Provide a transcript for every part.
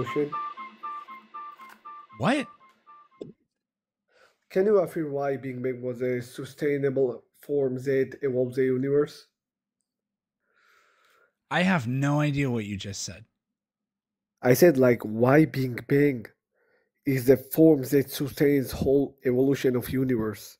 evolution? What? Can you affirm why Big Bang was a sustainable form that evolved the universe? I have no idea what you just said. I said like why Big Bang is the form that sustains whole evolution of universe.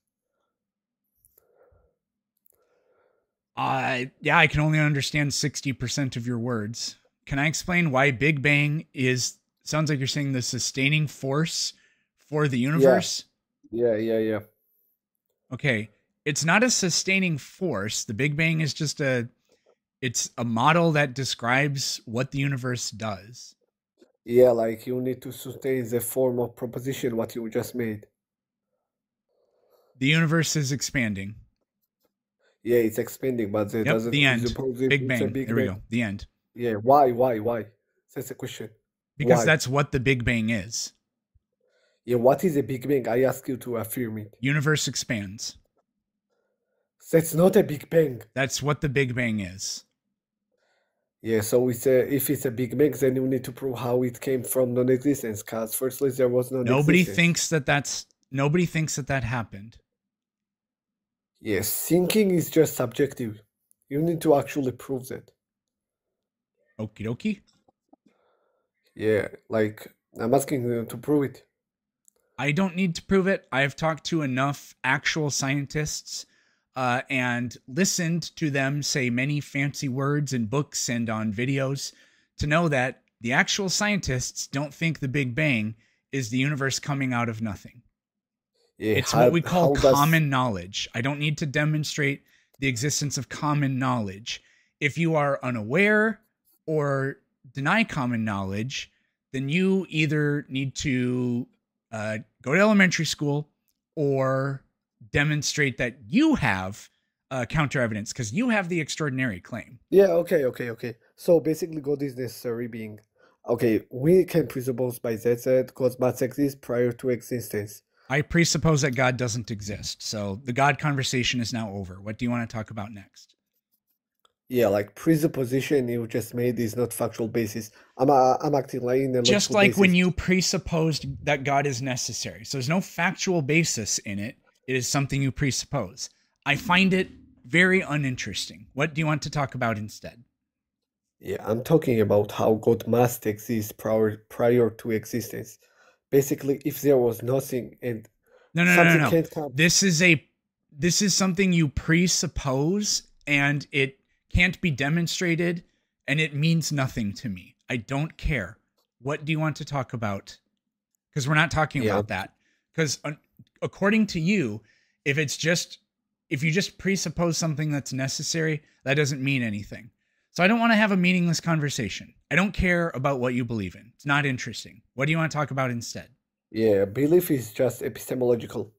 Yeah, I can only understand 60% of your words. Can I explain why Big Bang sounds like you're saying the sustaining force for the Yeah, universe? yeah. Okay. It's not a sustaining force. The Big Bang is just it's a model that describes what the universe does. Yeah, like you need to sustain the form of proposition what you just made. The universe is expanding. Yeah, it's expanding, but that Yep, doesn't the end. presuppose it, Big it's a Bang. Big There we Bang. go. The end. Yeah, why? That's the question. Because Why? that's what the Big Bang is. Yeah, what is a Big Bang? I ask you to affirm it. Universe expands. That's not a Big Bang. That's what the Big Bang is. Yeah, so if it's a Big Bang, then you need to prove how it came from non-existence. Cause firstly, there was Nobody non-existence. thinks that happened. Yes, thinking is just subjective. You need to actually prove that. Okie dokie. Yeah, like I'm asking you to prove it. I don't need to prove it. I've talked to enough actual scientists and listened to them say many fancy words in books and on videos to know that the actual scientists don't think the Big Bang is the universe coming out of nothing. Yeah, It's what we call how does common knowledge. I don't need to demonstrate the existence of common knowledge. If you are unaware or deny common knowledge, then you either need to go to elementary school or demonstrate that you have counter evidence because you have the extraordinary claim. Yeah, okay. So basically, God is necessary being. Okay, we can presuppose by that God must exist prior to existence. I presuppose that God doesn't exist. So the God conversation is now over. What do you want to talk about next? Yeah, like presupposition you just made is not factual basis. I'm acting like in a Just logical like basis. when you presupposed that God is necessary. So there's no factual basis in it. It is something you presuppose. I find it very uninteresting. What do you want to talk about instead? Yeah, I'm talking about how God must exist prior to existence. Basically, if there was nothing and something No. can't come. This is something you presuppose and it can't be demonstrated and it means nothing to me. I don't care. What do you want to talk about? Because we're not talking about that. Because according to you, if you just presuppose something that's necessary, that doesn't mean anything. So I don't want to have a meaningless conversation. I don't care about what you believe in. It's not interesting. What do you want to talk about instead? Yeah, belief is just epistemological.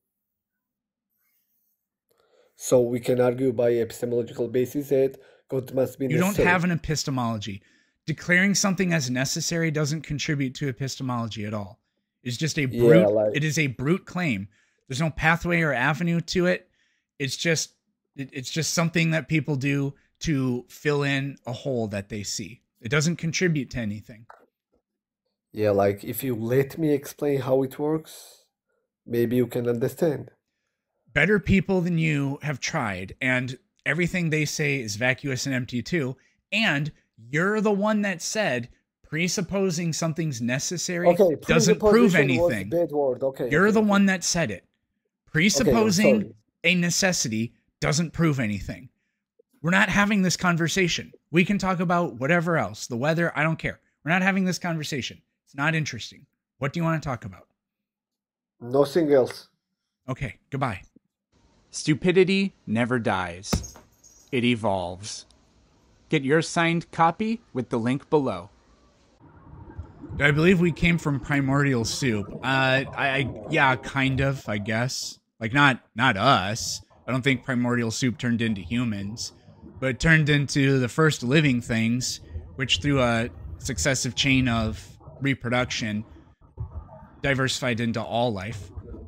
So we can argue by epistemological basis that God must be necessary. You don't have an epistemology. Declaring something as necessary doesn't contribute to epistemology at all. It's just a brute. It is a brute claim. There's no pathway or avenue to it. It's just something that people do to fill in a hole that they see. It doesn't contribute to anything. Yeah, like if you let me explain how it works, maybe you can understand. Better people than you have tried, and everything they say is vacuous and empty too. And you're the one that said presupposing something's necessary doesn't prove anything. Bad word. Okay, you're the one that said it. Presupposing a necessity doesn't prove anything. We're not having this conversation. We can talk about whatever else, the weather, I don't care. We're not having this conversation. It's not interesting. What do you want to talk about? Nothing else. Okay, goodbye. Stupidity never dies. It evolves. Get your signed copy with the link below. I believe we came from primordial soup. Yeah, kind of, I guess. Like not us. I don't think primordial soup turned into humans, but it turned into the first living things, which through a successive chain of reproduction diversified into all life.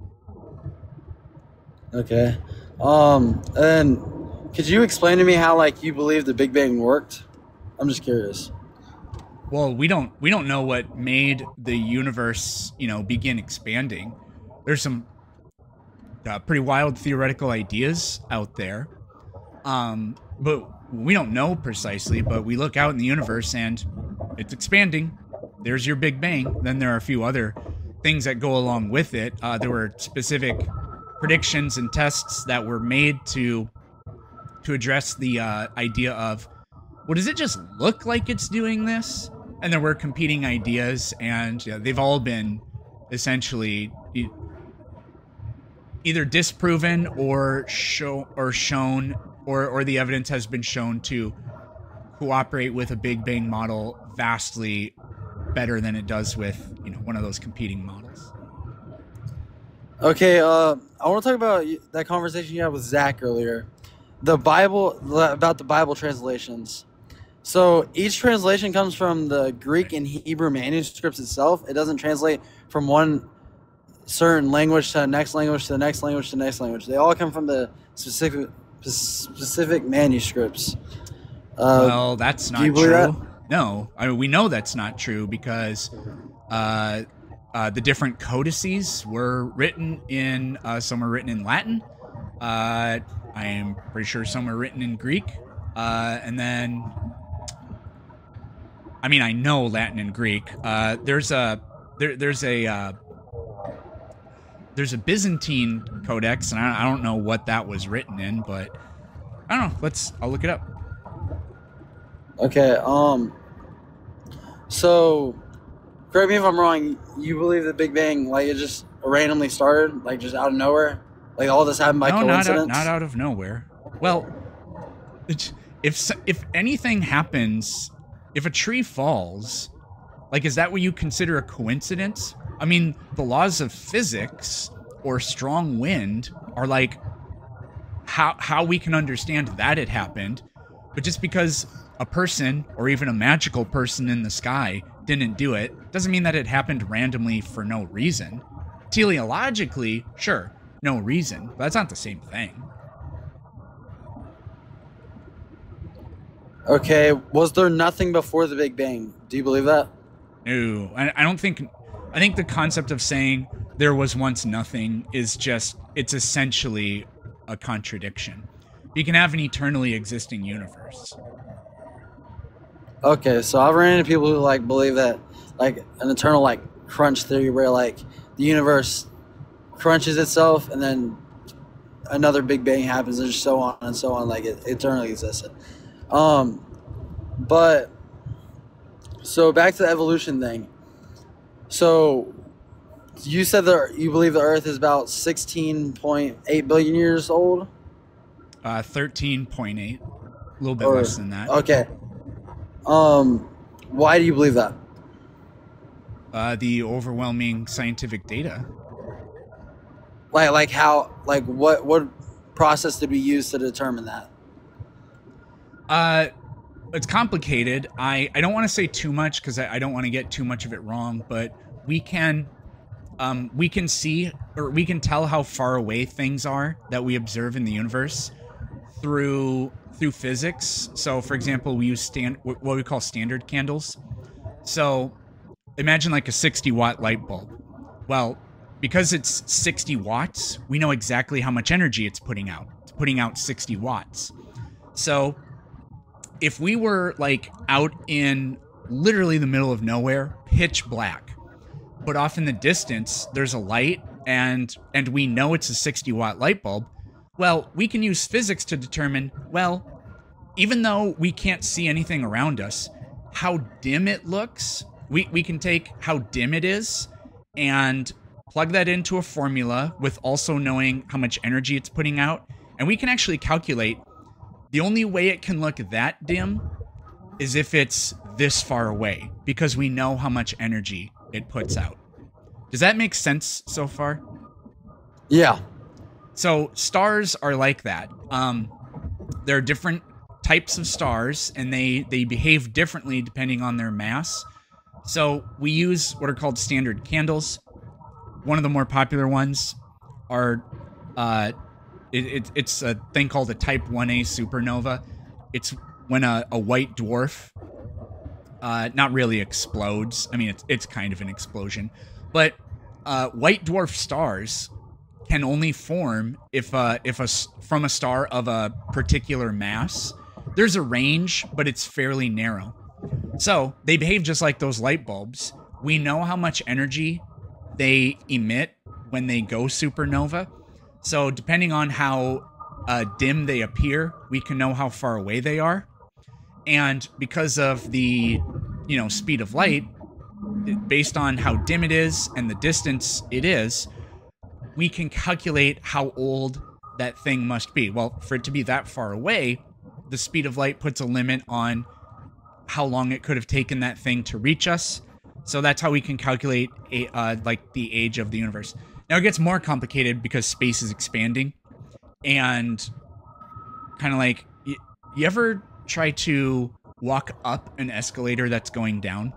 Okay. And could you explain to me how, like, you believe the Big Bang worked? I'm just curious. Well, we don't know what made the universe, begin expanding. There's some pretty wild theoretical ideas out there. But we don't know precisely, but we look out in the universe and it's expanding. There's your Big Bang. Then there are a few other things that go along with it. There were specific predictions and tests that were made to address the idea of, well, does it just look like it's doing this? And there were competing ideas, and they've all been essentially either disproven or shown, or the evidence has been shown to cooperate with a Big Bang model vastly better than it does with one of those competing models. Okay, I want to talk about that conversation you had with Zach earlier. The Bible, about the Bible translations. So each translation comes from the Greek and Hebrew manuscripts itself. It doesn't translate from one certain language to the next language to the next language to the next language. They all come from the specific manuscripts. Well, that's not true. That? No, I mean, we know that's not true because the different codices were written in, some were written in Latin. I am pretty sure some were written in Greek. And then, I mean, I know Latin and Greek. There's a Byzantine codex, and I don't know what that was written in, but I don't know. I'll look it up. Okay. So, correct me if I'm wrong. You believe the Big Bang, like, it just randomly started, like, just out of nowhere? Like, all this happened by coincidence? Not out of nowhere. Well, if anything happens, if a tree falls, like, is that what you consider a coincidence? I mean, the laws of physics or strong wind are like how we can understand that it happened, but just because a person or even a magical person in the sky didn't do it doesn't mean that it happened randomly for no reason. Teleologically, sure, no reason, but that's not the same thing. Okay, was there nothing before the Big Bang? Do you believe that? No, I don't think. I think the concept of saying there was once nothing is it's essentially a contradiction. You can have an eternally existing universe. Okay, so I've ran into people who like believe that, like, an eternal, like, crunch theory where, like, the universe crunches itself and then another Big Bang happens and so on, like it eternally existed. But so back to the evolution thing. So you said that you believe the Earth is about 16.8 billion years old? 13.8. A little bit less than that. Okay. Why do you believe that? The overwhelming scientific data. Like how, like, what process did we use to determine that? It's complicated. I don't want to say too much because I don't want to get too much of it wrong, but we can see, or we can tell how far away things are that we observe in the universe through physics. So, for example, we use what we call standard candles. So, imagine like a 60-watt light bulb. Well, because it's 60 watts, we know exactly how much energy it's putting out. It's putting out 60 watts. So, if we were like out in literally the middle of nowhere, pitch black, but off in the distance there's a light and we know it's a 60-watt light bulb, well, we can use physics to determine, well, even though we can't see anything around us, how dim it looks, we can take how dim it is and plug that into a formula with also knowing how much energy it's putting out, and we can actually calculate the only way it can look that dim is if it's this far away, because we know how much energy it puts out. Does that make sense so far? Yeah. So stars are like that. There are different types of stars, and they behave differently depending on their mass. So we use what are called standard candles. One of the more popular ones are it's a thing called a Type 1a supernova. It's when a white dwarf not really explodes. I mean, it's kind of an explosion, but white dwarf stars can only form if from a star of a particular mass. There's a range, but it's fairly narrow. So they behave just like those light bulbs. We know how much energy they emit when they go supernova. So depending on how dim they appear, we can know how far away they are. And because of the, speed of light, based on how dim it is and the distance it is, we can calculate how old that thing must be. Well, for it to be that far away, the speed of light puts a limit on how long it could have taken that thing to reach us. So that's how we can calculate the age of the universe. Now it gets more complicated because space is expanding, and kind of like, you ever try to walk up an escalator that's going down?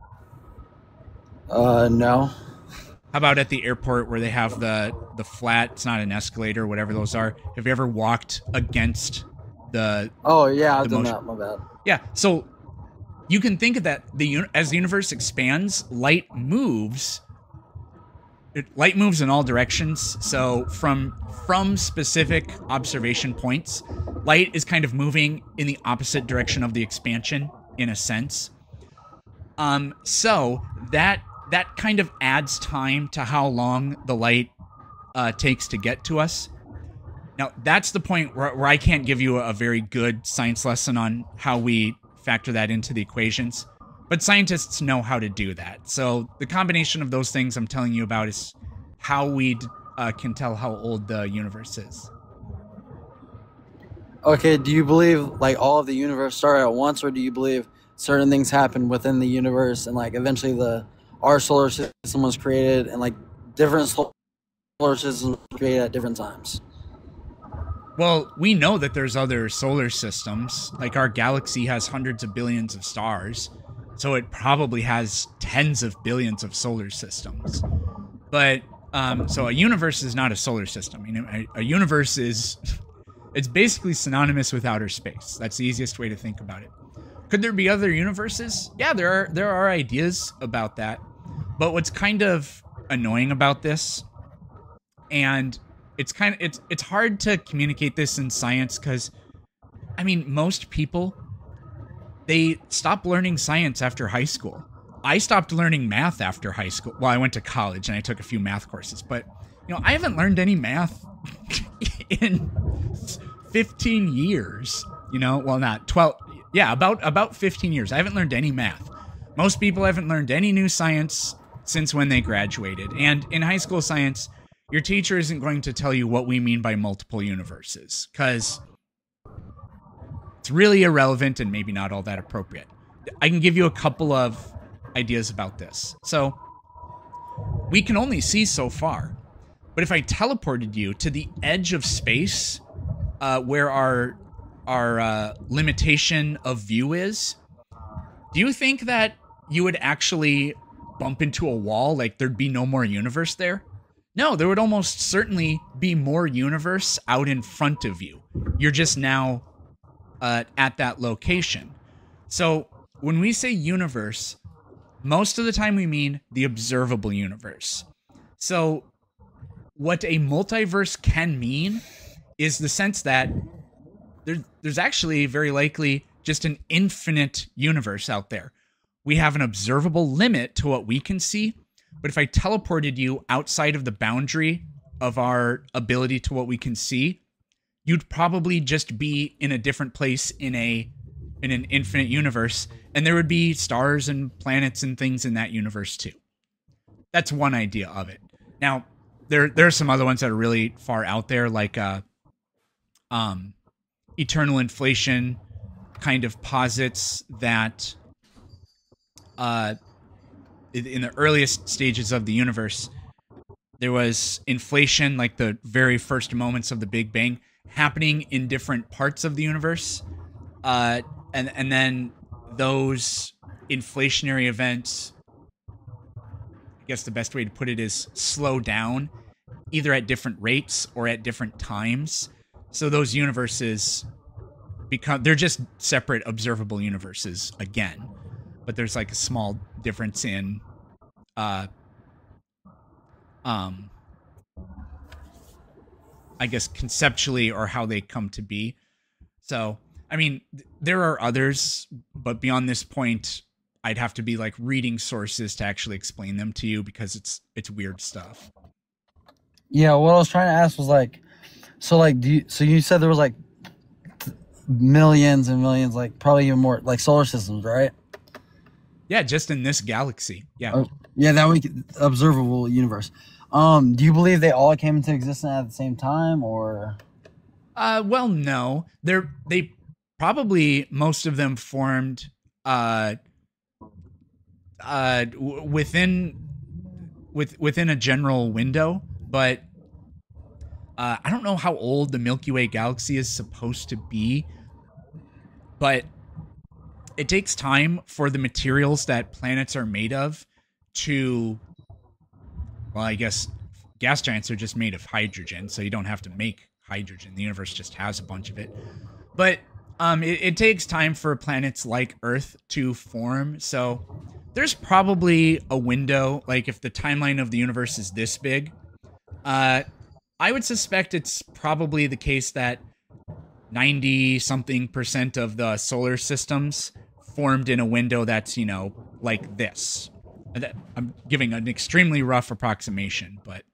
No. How about at the airport where they have the flat, it's not an escalator, whatever those are. Have you ever walked against the... Oh, yeah, I've done motion? that, my bad. Yeah, so you can think of that, as the universe expands, light moves in all directions. So from specific observation points, light is kind of moving in the opposite direction of the expansion, in a sense. So that kind of adds time to how long the light takes to get to us. Now, that's the point where I can't give you a very good science lesson on how we factor that into the equations, but scientists know how to do that. So the combination of those things I'm telling you about is how we can tell how old the universe is. Okay, do you believe like all of the universe started at once, or do you believe certain things happen within the universe and like eventually our solar system was created and like different solar systems were created at different times? Well, we know that there's other solar systems. Like, our galaxy has hundreds of billions of stars, so it probably has tens of billions of solar systems. But so a universe is not a solar system. A universe is, it's basically synonymous with outer space. That's the easiest way to think about it. Could there be other universes? Yeah, there are ideas about that. But what's kind of annoying about this, and it's hard to communicate this in science because, most people, they stop learning science after high school. I stopped learning math after high school. Well, I went to college and I took a few math courses, but I haven't learned any math in 15 years. Well, not 12. Yeah, about 15 years. I haven't learned any math. Most people haven't learned any new science since when they graduated. And in high school science, your teacher isn't going to tell you what we mean by multiple universes, because it's really irrelevant and maybe not all that appropriate. I can give you a couple of ideas about this. So, we can only see so far, but if I teleported you to the edge of space, where our limitation of view is, do you think that you would actually bump into a wall, like there'd be no more universe there? No, there would almost certainly be more universe out in front of you. You're just now at that location. So when we say universe, most of the time we mean the observable universe. So what a multiverse can mean is the sense that there's actually very likely just an infinite universe out there. We have an observable limit to what we can see, but if I teleported you outside of the boundary of our ability to what we can see, you'd probably just be in a different place in an infinite universe, and there would be stars and planets and things in that universe too. That's one idea of it. Now, there are some other ones that are really far out there, like eternal inflation kind of posits that in the earliest stages of the universe, there was inflation, like the very first moments of the Big Bang, happening in different parts of the universe. And then those inflationary events, I guess the best way to put it is slow down, either at different rates or at different times. So those universes they're just separate observable universes again. but there's like a small difference in I guess conceptually or how they come to be. So, I mean, there are others, but beyond this point, I'd have to be like reading sources to actually explain them to you because it's weird stuff. Yeah, what I was trying to ask was like, so like, so you said there was like millions and millions, like probably even more, like solar systems, right? Yeah, just in this galaxy. Yeah. Yeah, that we observable universe. Do you believe they all came into existence at the same time, or? Well, no. They probably most of them formed within a general window, but I don't know how old the Milky Way galaxy is supposed to be, but it takes time for the materials that planets are made of to, well, I guess gas giants are just made of hydrogen, so you don't have to make hydrogen. The universe just has a bunch of it. But it takes time for planets like Earth to form, so there's probably a window, like if the timeline of the universe is this big, I would suspect it's probably the case that 90-something% of the solar systems formed in a window that's, you know, like this. I'm giving an extremely rough approximation, but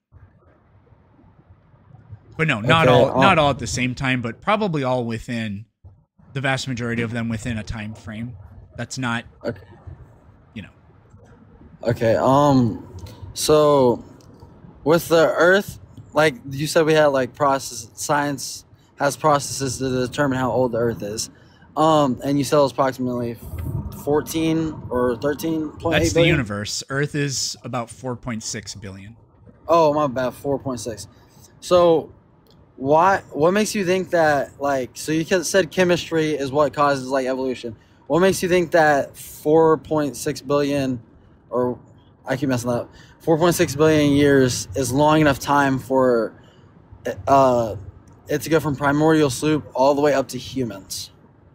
no, not all at the same time, but probably all within the vast majority of them within a time frame that's not, Okay. you know. Okay. So with the Earth, like you said, we had like science has processes to determine how old the Earth is. And you said it was approximately 14 or 13.8 That's the billion? universe. Earth is about 4.6 billion. Oh, my bad, 4.6. So what makes you think that, like, so you said chemistry is what causes like evolution. What makes you think that 4.6 billion, or I keep messing that up, 4.6 billion years is long enough time for it to go from primordial soup all the way up to humans?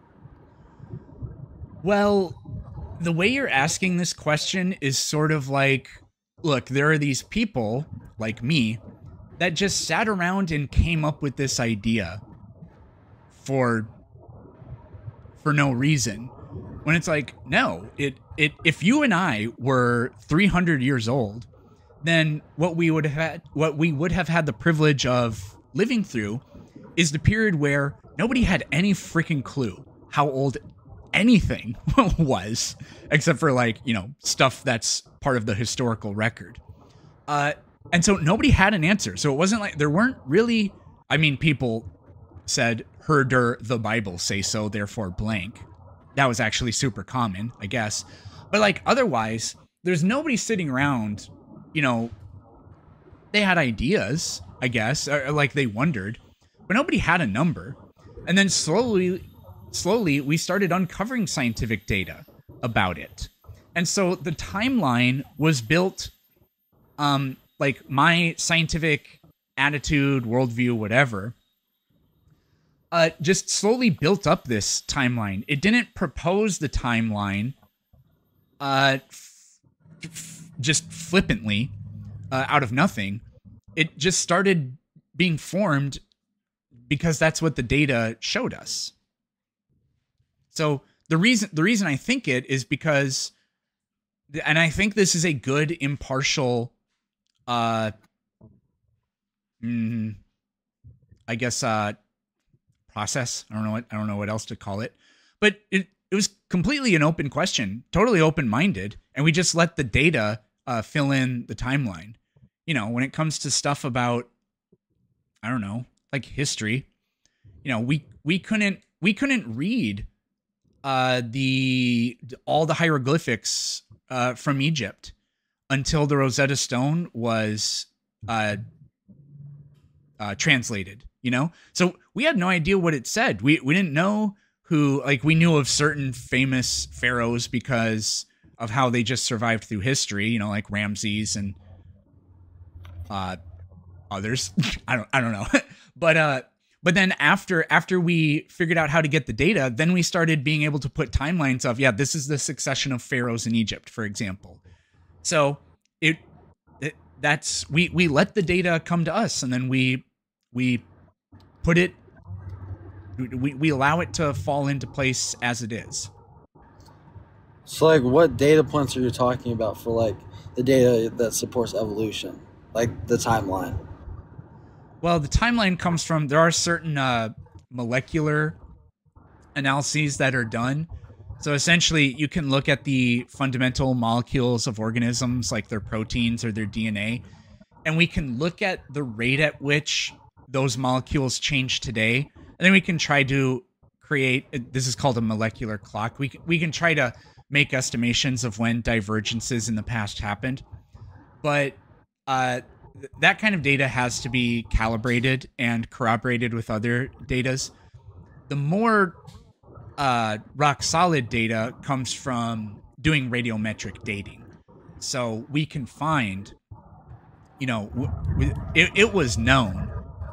Well, the way you're asking this question is sort of like, look, there are these people like me that just sat around and came up with this idea for no reason. When it's like, no, if you and I were 300 years old, then what we would have had the privilege of living through is the period where nobody had any freaking clue how old anything was, except for like, you know, stuff that's part of the historical record. And so nobody had an answer. So it wasn't like there weren't really, I mean, people said, heard the Bible say so, therefore blank. That was actually super common, I guess. But like otherwise, there's nobody sitting around, you know, they had ideas, I guess, or like they wondered, but nobody had a number. And then slowly we started uncovering scientific data about it. And so the timeline was built, like my scientific attitude, worldview, whatever, just slowly built up this timeline. It didn't propose the timeline just flippantly out of nothing. It just started being formed because that's what the data showed us. So the reason I think it is because, and I think this is a good impartial, I guess, process. I don't know what else to call it, but it was completely an open question, totally open-minded, and we just let the data fill in the timeline. You know, when it comes to stuff about, I don't know, like history, you know, we couldn't read all the hieroglyphics from Egypt until the Rosetta Stone was translated, you know? So we had no idea what it said. We didn't know who, like, we knew of certain famous pharaohs because of how they just survived through history, you know, like Ramses and others. I don't know. But But then after we figured out how to get the data, then we started being able to put timelines of, yeah, this is the succession of pharaohs in Egypt, for example. So we let the data come to us, and then we put it, we allow it to fall into place as it is. So, like, what data points are you talking about for, like, the data that supports evolution? Like, the timeline? Well, the timeline comes from, there are certain molecular analyses that are done. So essentially, you can look at the fundamental molecules of organisms, like their proteins or their DNA, and we can look at the rate at which those molecules change today, and then we can try to create, this is called a molecular clock. We can try to make estimations of when divergences in the past happened, but that kind of data has to be calibrated and corroborated with other datas. The more rock solid data comes from doing radiometric dating. So we can find, you know, it was known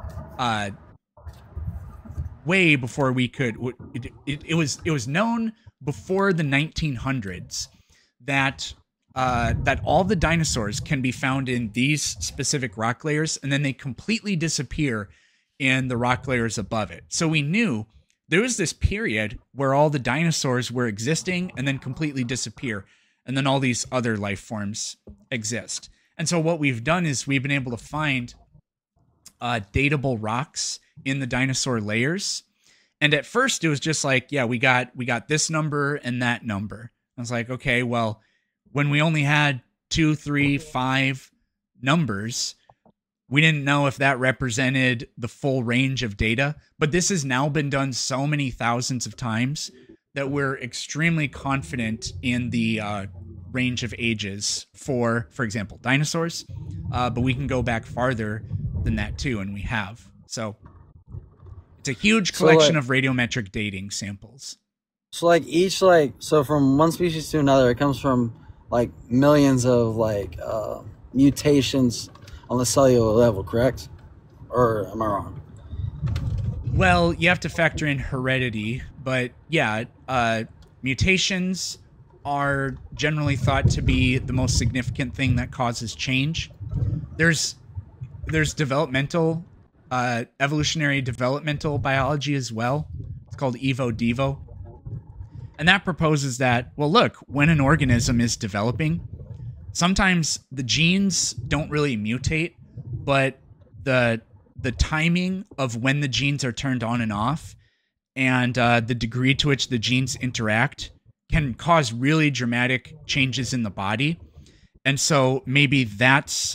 way before we could, it was known before the 1900s that that all the dinosaurs can be found in these specific rock layers, and then they completely disappear in the rock layers above it. So we knew there was this period where all the dinosaurs were existing and then completely disappear, and then all these other life forms exist. And so what we've done is we've been able to find datable rocks in the dinosaur layers. And at first it was just like, yeah, we got this number and that number. I was like, okay, well, when we only had 2, 3, 5 numbers, we didn't know if that represented the full range of data. But this has now been done so many thousands of times that we're extremely confident in the range of ages for example, dinosaurs. But we can go back farther than that too, and we have. So it's a huge collection of radiometric dating samples. So like each, like, so from one species to another, it comes from like millions of like mutations on the cellular level, correct? Or am I wrong? Well, you have to factor in heredity, but yeah, mutations are generally thought to be the most significant thing that causes change. There's developmental, evolutionary developmental biology as well. It's called Evo-Devo. And that proposes that, well, look, when an organism is developing, sometimes the genes don't really mutate, but the timing of when the genes are turned on and off and the degree to which the genes interact can cause really dramatic changes in the body. And so maybe that's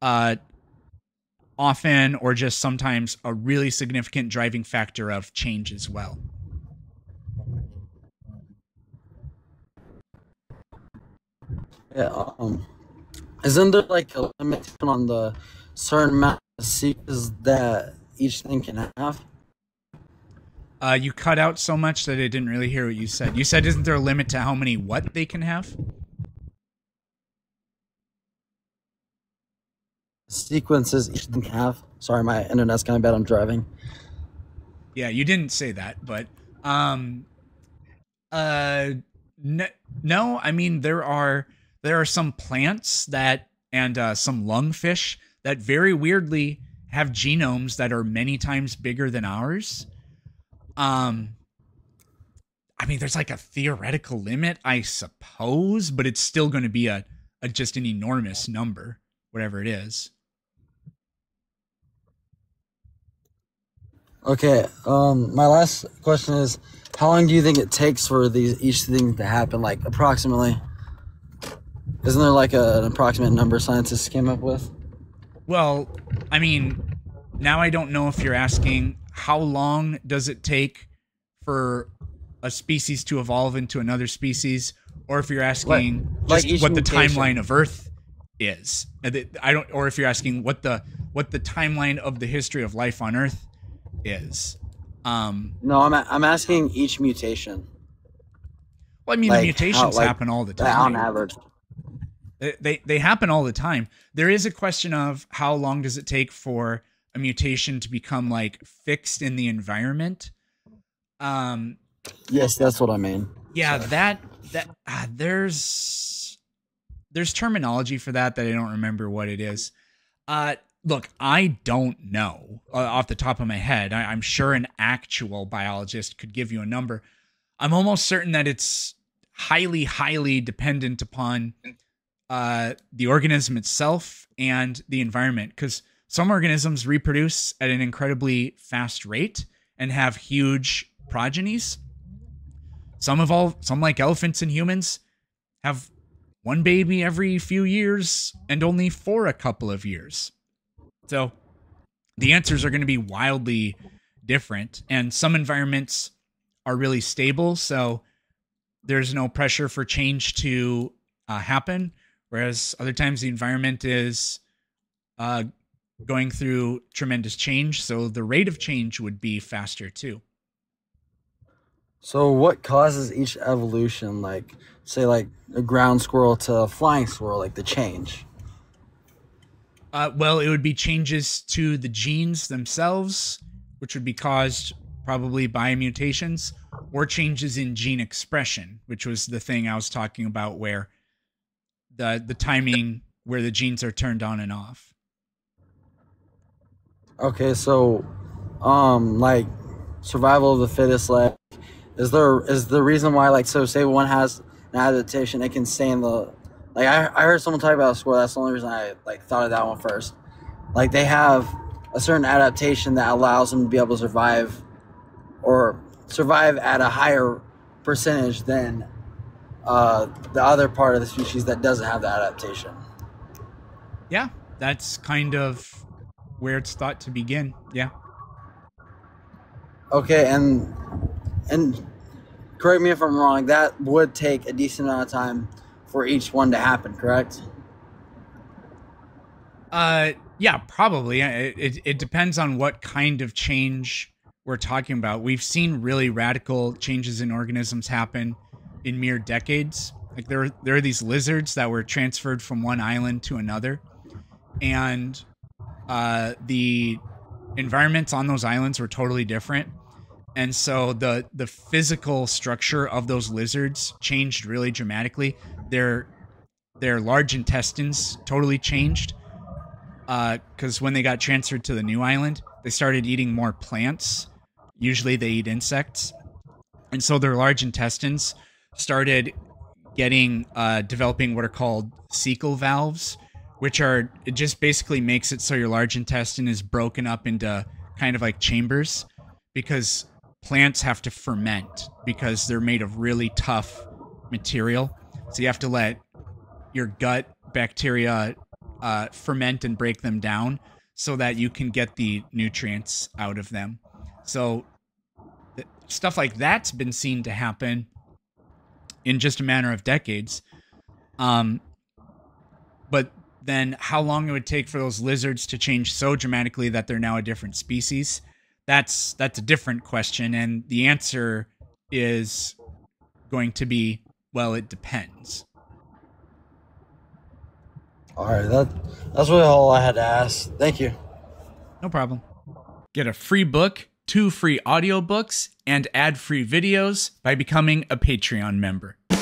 often or just sometimes a really significant driving factor of change as well. Yeah. Isn't there like a limit on the certain amount of sequences that each thing can have? You cut out so much that I didn't really hear what you said. You said, isn't there a limit to how many what they can have? Sequences each thing can have. Sorry, my internet's kind of bad. I'm driving. Yeah, you didn't say that, but no. I mean, there are some plants that and some lungfish that very weirdly have genomes that are many times bigger than ours. I mean, there's like a theoretical limit, I suppose, but it's still going to be a just an enormous number, whatever it is. Okay. My last question is, how long do you think it takes for each thing to happen? Like approximately. Isn't there like an approximate number scientists came up with? Well, I mean, now I don't know if you're asking how long does it take for a species to evolve into another species, or if you're asking what the timeline of Earth is. Or if you're asking what the timeline of the history of life on Earth is. No, I'm asking each mutation. Well, I mean, the mutations happen all the time. On average. They happen all the time. There is a question of how long does it take for a mutation to become like fixed in the environment. Yes, that's what I mean. Yeah, Sorry. there's terminology for that I don't remember what it is. Look, I don't know off the top of my head. I'm sure an actual biologist could give you a number. I'm almost certain that it's highly, highly dependent upon the organism itself and the environment, because some organisms reproduce at an incredibly fast rate and have huge progenies. Some like elephants and humans have one baby every few years and only for a couple of years. So the answers are going to be wildly different, and some environments are really stable, so there's no pressure for change to happen, whereas other times the environment is going through tremendous change, so the rate of change would be faster too. So what causes each evolution, like say like a ground squirrel to a flying squirrel, like the change? Well, it would be changes to the genes themselves, which would be caused probably by mutations, or changes in gene expression, which was the thing I was talking about, where the timing where the genes are turned on and off. Okay, so like survival of the fittest, like is the reason why, like, so say one has an adaptation, it can stay in the, like I heard someone talk about a squirrel, that's the only reason I like thought of that one first. Like they have a certain adaptation that allows them to be able to survive or survive at a higher percentage than the other part of the species that doesn't have the adaptation. Yeah, that's kind of where it's thought to begin. Yeah. Okay, and correct me if I'm wrong, that would take a decent amount of time for each one to happen, correct? Yeah, probably. It depends on what kind of change we're talking about. We've seen really radical changes in organisms happen in mere decades. Like there are these lizards that were transferred from one island to another, and the environments on those islands were totally different. And so the physical structure of those lizards changed really dramatically. Their large intestines totally changed, because when they got transferred to the new island, they started eating more plants. Usually they eat insects. And so their large intestines started developing what are called cecal valves, which are, it just basically makes it so your large intestine is broken up into kind of like chambers, because plants have to ferment because they're made of really tough material. So you have to let your gut bacteria ferment and break them down so that you can get the nutrients out of them. So stuff like that's been seen to happen in just a matter of decades. But then how long it would take for those lizards to change so dramatically that they're now a different species, that's a different question. And the answer is going to be, well, it depends. All right, that's really all I had to ask. Thank you. No problem. Get a free book, 2 free audiobooks, and ad-free videos by becoming a Patreon member.